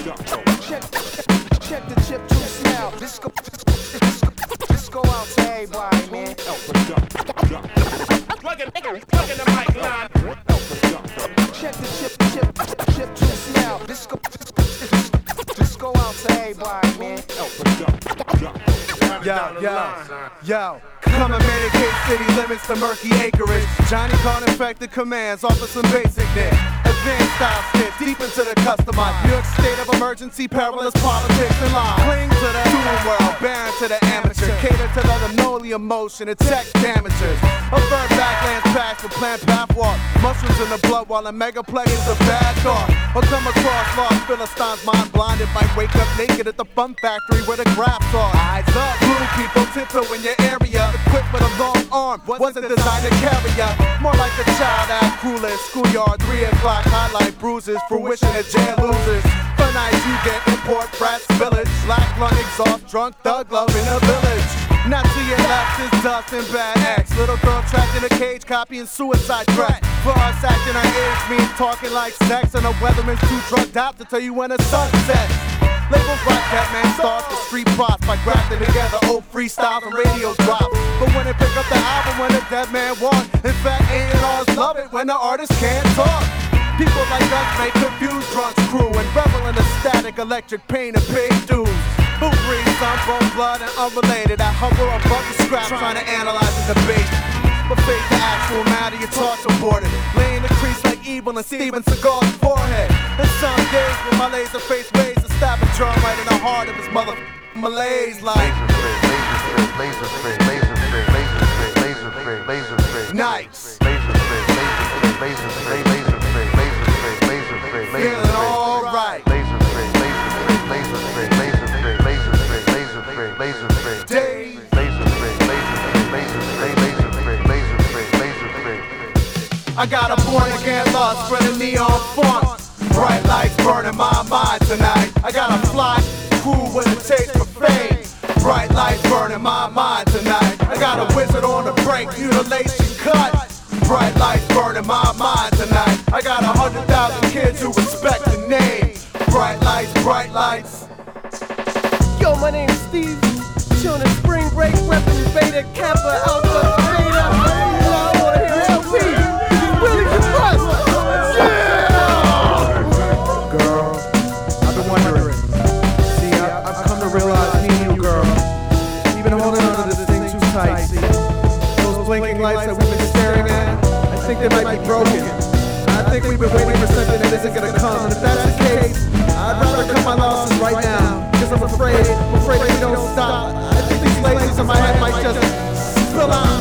Check the chip juice now. This go out to everybody, man. Plug in the mic line. Check the chip juice now. This go out to everybody, man. Yo. Come and mitigate city limits to murky acreage. Johnny can't infect the commands, offer some basic net. Advanced style skits, deep into the customized. New York state of emergency, perilous politics and lies. Cling to the human world, barren to the amateur. Cater to the linoleum motion, and tech damages. Avert backlands packs with plant pathwalk. Mushrooms in the blood while a megaplex is a bad thought. Or come across lost Philistines, mind blinded. Might wake up naked at the fun factory where the graphs are. Eyes up, blue people tiptoe in your area. Equipped with a long arm, wasn't designed to carry ya. More like a child act, cruelest. Schoolyard, 3 o'clock, highlight bruises. Fruition of jail losers. For nights you get import brats, village. Black lung exhaust, drunk thug love in a village. Not to your left is dust and bad X. Little girl trapped in a cage, copying suicide threat. For us acting our age means talking like sex. And the weatherman's too drugged out to tell you when the sun sets. Labels like that man starts the street props by grafting together old freestyle and radio drops. But when they pick up the album when the dead man walks, in fact A&Rs love it when the artist can't talk. People like us may confuse drunks crew and revel in the static electric pain and paid dues. Who breathes some bone blood and unrelated? I humble a bucket scrap trying to analyze the debate. But face the actual matter, your thoughts aborted. Laying the crease like evil and Steven Seagal's forehead. And some days with my laser face ways to stab a drum right in the heart of his mother malaise like nights. Feeling alright. Days. I got a born again love spreading neon font. Bright lights burning my mind tonight. I got a fly cool with a taste for fame. Bright lights burning my mind tonight. I got a wizard on the break, mutilation cut. Bright lights burning my mind tonight. I got 100,000 kids who respect the name. Bright lights, bright lights. Yo, my name's Steve. Chillin' in spring break, reppin' Beta Kappa Alpha Theta. I wanna hear LP. Really compressed. Yeah! Girl, I've been wondering. See, I've come to realize me and you, girl, we've been holding on to this thing too tight. See, those blinking lights that we've been staring at, I think they might be broken. I think we've been waiting for something that isn't gonna come. And if that's the case, I'd rather cut my losses right now. Because I'm afraid if we don't stop, I think these lasers in my head might just spill out.